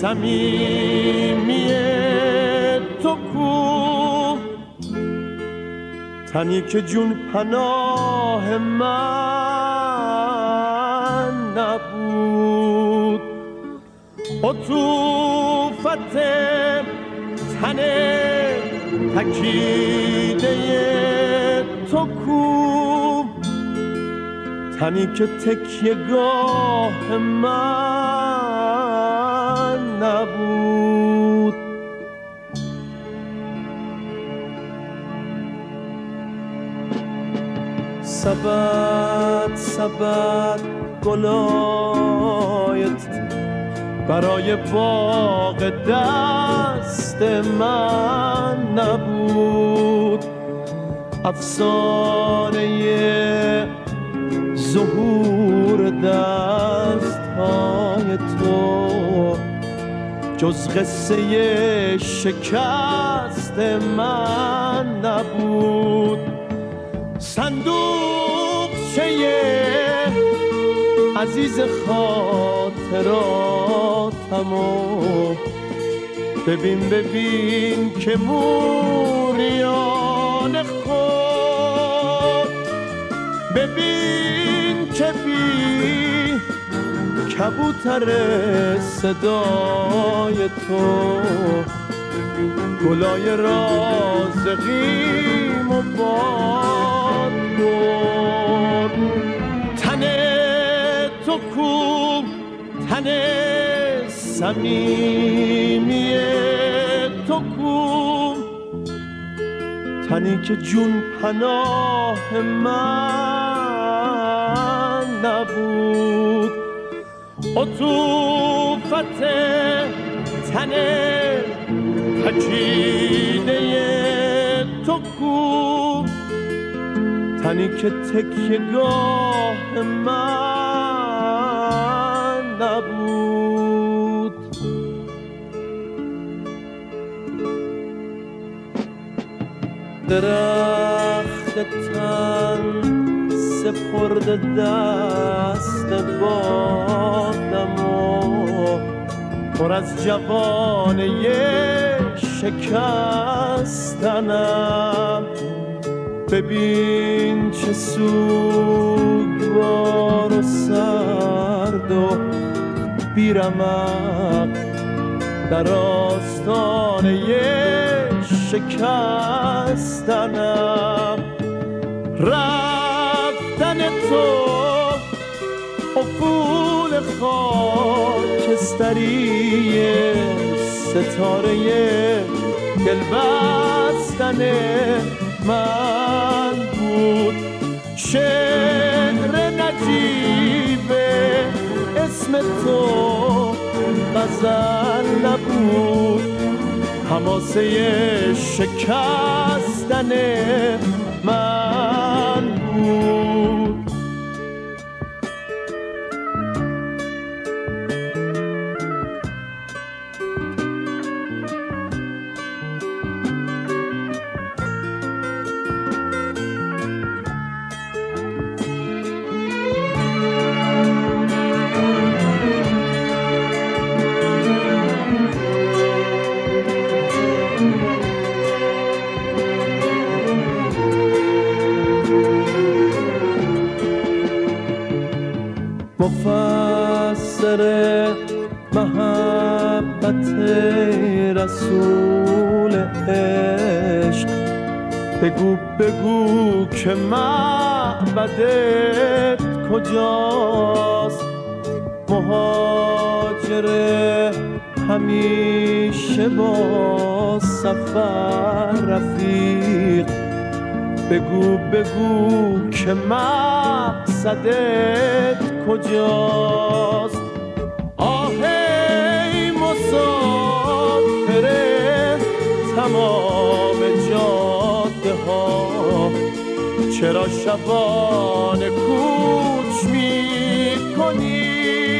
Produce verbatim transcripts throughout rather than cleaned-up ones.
صمیمی تو کو، تنی که جون پناه من نبود. عطوفت تن تکیده تو کو، تنی که تکیه‌گاه من نبود. سبد سبد گلایت برای باغ دست من نبود. افسانه ظهور دست‌های تو جز قصه شکست من نبود. صندوقچه عزیز خاطراتمو ببین ببین که موریان خود، ببین که بی کبوتر صدای تو گلای رازقیم و باد برد. تن تو کو، تن صمیمی تو کو، تنی که جون پناه من نبود. عطوفت تن تکیده تو کو، تنی که تکیه‌گاه من نبود. درخت تن سپرد دست بادم و پر از جوانه شکستنم. ببین چه سوگوار و سرد و بیرمق در آستانه شکستنم. رفتن تو افول خاکستری ستاره دل بستن من بود. شعر نجیب اسم تو غزل نبود، حماسه شکستن من بود. مفسر محبت رسول عشق، بگو بگو که معبدت کجاست. مهاجر همیشه با سفر رفیق، بگو بگو که مقصدت کجاست. آه ای مسافر تمام جاده ها، چرا شبانه کوچ می کنی؟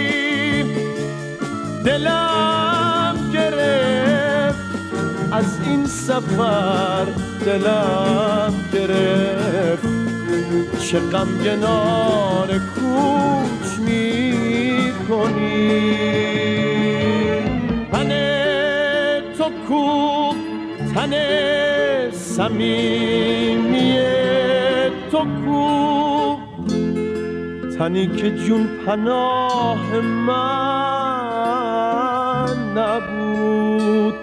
دلم گرفت از این سفر، دلم گرفت چه غمگنانه کوچ می کنی. کو تن صمیمی تو کو تنی که جون پناه من نبود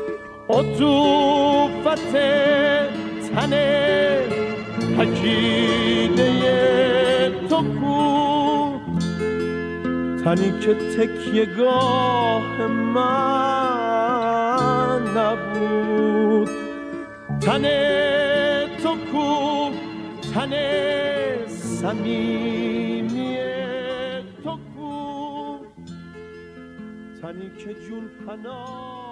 عطوفت تن پکیده تو کو تنی که تکیه‌گاه من نبود تن تو کو تن صمیمی تو کو تنی که جون پناه